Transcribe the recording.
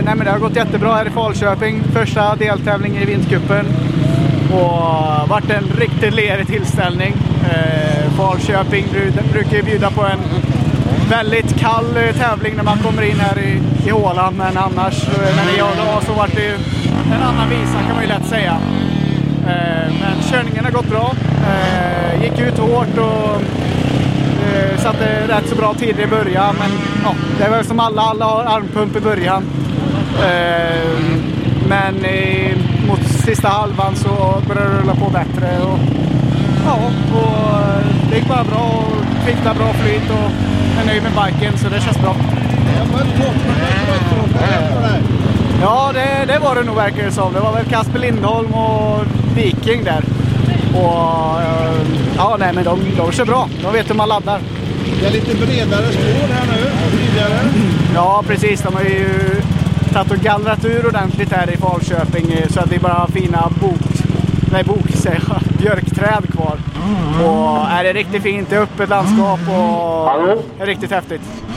nej, men det har gått jättebra här i Falköping. Första deltävlingen i vintercupen. Och varit en riktigt lerig tillställning. Falköping brukar bjuda på en väldigt kall tävling när man kommer in här i hålan. Men annars, när det gör så varit det en annan visa kan man ju lätt säga. Men körningen har gått bra. Gick ut hårt och satte rätt så bra tid i början. Men ja, det var som alla har armpump i början. Men mot sista halvan så började det rulla på bättre. Och det gick bara bra och fick där bra flyt och är nöjd med biken, så det känns bra. Ja, det var det nog verkar det som. Det var väl Kasper Lindholm och Viking där. Och ja, nej, men de kör bra. De vet hur man laddar. Det är lite bredare spår här nu, tidigare. Ja, precis. De har ju tagit och gallrat ur ordentligt här i Falköping så att det är bara fina björkträd kvar. Och är det riktigt fint, det är öppet landskap och är riktigt häftigt.